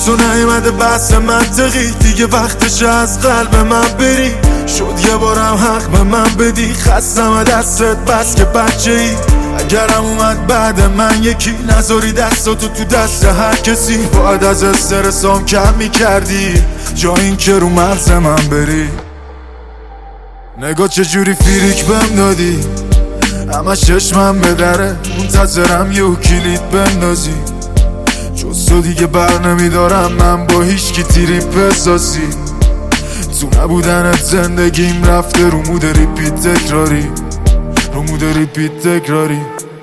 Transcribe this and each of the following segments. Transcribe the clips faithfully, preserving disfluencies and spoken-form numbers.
تو نیومده بحث منطقی، دیگه وقتش از قلب من بری. شد یه بارم حق به من بدی، خستم دستت بس که بچه ای. اگرم اومد بعد من یکی، نذاری دستاتو تو دست هر کسی. باید از استرسام کم میکردی، جا این که رو مغز من بری. نگاه چجوری فیریک بهم دادی، همه چشمم به دره، منتظرم یه کلید بندازی. جز تو دیگه بر نمیدارم من با هیچ کی تیری بسازی. تو نبودنت زندگیم رفته رو مود ریپیت تکراری، رو مود ریپیت تکراری.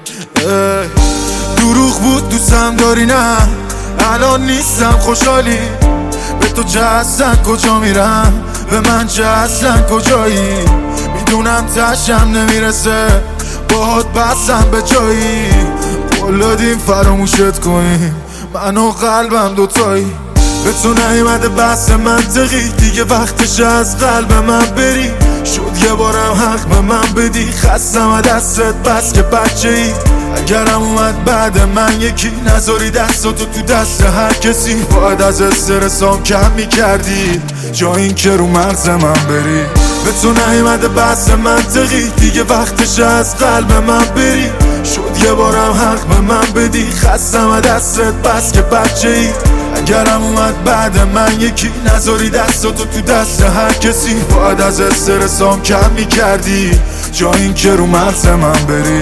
دروغ بود دوستم داری، نه الان نیستم خوشحالی. به تو چه اصلا کجا میرم، به من چه اصلا کجایی. میدونم تشم نمیرسه، باهات بستم به جایی. قول دادیم فراموشت کنیم، من و قلبم دوتایی. به تو نیومده بحث منطقی، دیگه وقتش از قلب من بری. شد یه بارم حق به من بدی، خستم دستت بس که بچه ای. اگرم اومد بعد من یکی، نذاری دستاتو تو دست هر کسی. باید از استرسام کم میکردی، جا این که رو مغز من بری. به تو نیومده بحث منطقی، دیگه وقتش از قلب من بری. شد یه بارم حق به من بدی، خستم دستت بس که بچه ای. اگرم اومد بعد من یکی، نذاری دستاتو تو دست هر کسی. باید از استرسام کم میکردی، جا این که رو مغز من بری.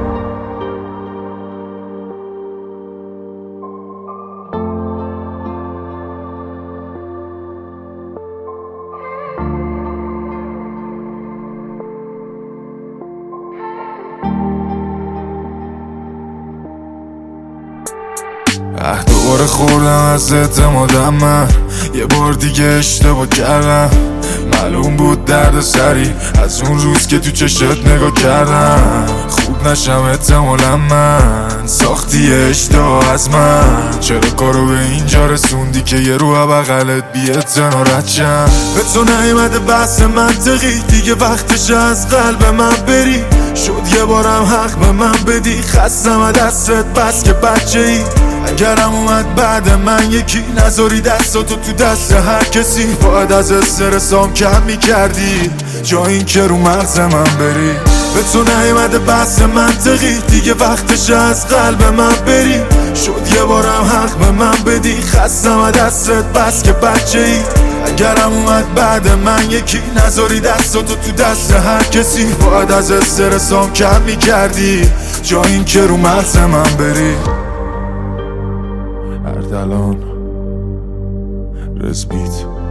اه دوباره خوردم از اعتمادم، من یه بار دیگه اشتباه کردم. معلوم بود درد سری از اون روز که تو چشت نگاه کردم. خوب نشم احتمالا من، ساختی اشتباه از من. چرا کارو به اینجا رسوندی که یه رو بغلت بی‌اعتنا رد شم. به تو نیومده بحث منطقی، دیگه وقتش از قلب من بری. شد یه بارم حق به من بدی، خستم دستت بس که بچه ای. اگرم اومد بعد من یکی، نذاری دستاتو تو دست هر کسی. باید از استرسام کم میکردی، جا این که رو مغز من بری. به تو نیومده بحث منطقی، دیگه وقتش از قلب من بری. شد یه بارم حق به من بدی، خستم دستت بس که بچه ای. اگرم اومد بعد من یکی، نذاری دستاتو تو دست هر کسی. باید از استرسام کم میکردی، جا این که رو مغز من بری. اردلان رزبیت